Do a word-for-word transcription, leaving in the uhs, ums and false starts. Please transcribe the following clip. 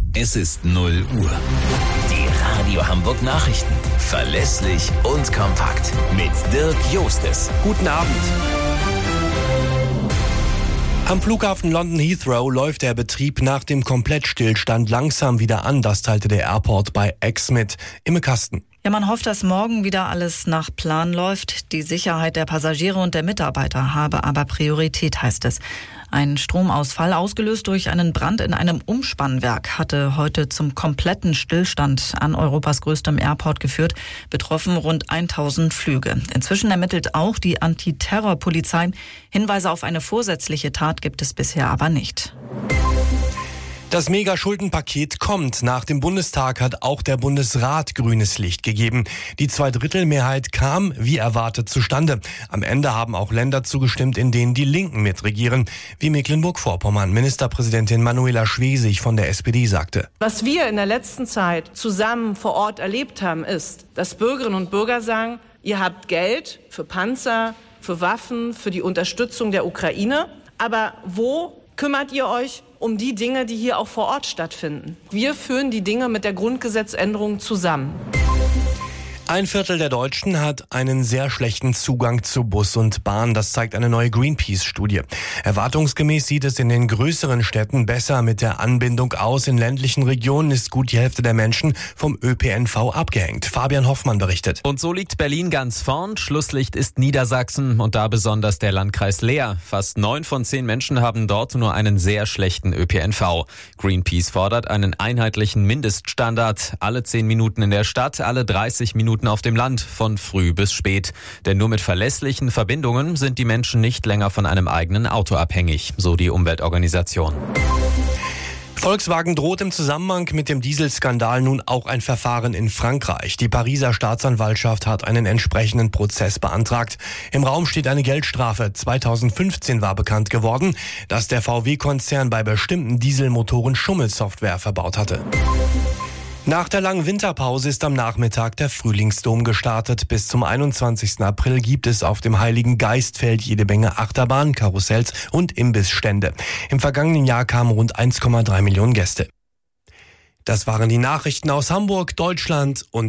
Es ist null Uhr. Die Radio Hamburg Nachrichten. Verlässlich und kompakt. Mit Dirk Jostes. Guten Abend. Am Flughafen London Heathrow läuft der Betrieb nach dem Komplettstillstand langsam wieder an. Das teilte der Airport bei X mit. Imme Kasten. Ja, man hofft, dass morgen wieder alles nach Plan läuft. Die Sicherheit der Passagiere und der Mitarbeiter habe aber Priorität, heißt es. Ein Stromausfall, ausgelöst durch einen Brand in einem Umspannwerk, hatte heute zum kompletten Stillstand an Europas größtem Airport geführt. Betroffen rund tausend Flüge. Inzwischen ermittelt auch die Antiterrorpolizei. Hinweise auf eine vorsätzliche Tat gibt es bisher aber nicht. Das Mega-Schuldenpaket kommt. Nach dem Bundestag hat auch der Bundesrat grünes Licht gegeben. Die Zweidrittelmehrheit kam, wie erwartet, zustande. Am Ende haben auch Länder zugestimmt, in denen die Linken mitregieren. Wie Mecklenburg-Vorpommern. Ministerpräsidentin Manuela Schwesig von der S P D sagte. Was wir in der letzten Zeit zusammen vor Ort erlebt haben, ist, dass Bürgerinnen und Bürger sagen, ihr habt Geld für Panzer, für Waffen, für die Unterstützung der Ukraine. Aber wo kümmert ihr euch um die Dinge, die hier auch vor Ort stattfinden? Wir führen die Dinge mit der Grundgesetzänderung zusammen. Ein Viertel der Deutschen hat einen sehr schlechten Zugang zu Bus und Bahn. Das zeigt eine neue Greenpeace-Studie. Erwartungsgemäß sieht es in den größeren Städten besser mit der Anbindung aus. In ländlichen Regionen ist gut die Hälfte der Menschen vom Ö P N V abgehängt. Fabian Hoffmann berichtet. Und so liegt Berlin ganz vorn. Schlusslicht ist Niedersachsen und da besonders der Landkreis Leer. Fast neun von zehn Menschen haben dort nur einen sehr schlechten Ö P N V. Greenpeace fordert einen einheitlichen Mindeststandard. Alle zehn Minuten in der Stadt, alle dreißig Minuten auf dem Land, von früh bis spät. Denn nur mit verlässlichen Verbindungen sind die Menschen nicht länger von einem eigenen Auto abhängig, so die Umweltorganisation. Volkswagen droht im Zusammenhang mit dem Dieselskandal nun auch ein Verfahren in Frankreich. Die Pariser Staatsanwaltschaft hat einen entsprechenden Prozess beantragt. Im Raum steht eine Geldstrafe. zweitausendfünfzehn war bekannt geworden, dass der V W-Konzern bei bestimmten Dieselmotoren Schummelsoftware verbaut hatte. Nach der langen Winterpause ist am Nachmittag der Frühlingsdom gestartet. Bis zum einundzwanzigsten April gibt es auf dem Heiligen Geistfeld jede Menge Achterbahnen, Karussells und Imbissstände. Im vergangenen Jahr kamen rund eins Komma drei Millionen Gäste. Das waren die Nachrichten aus Hamburg, Deutschland und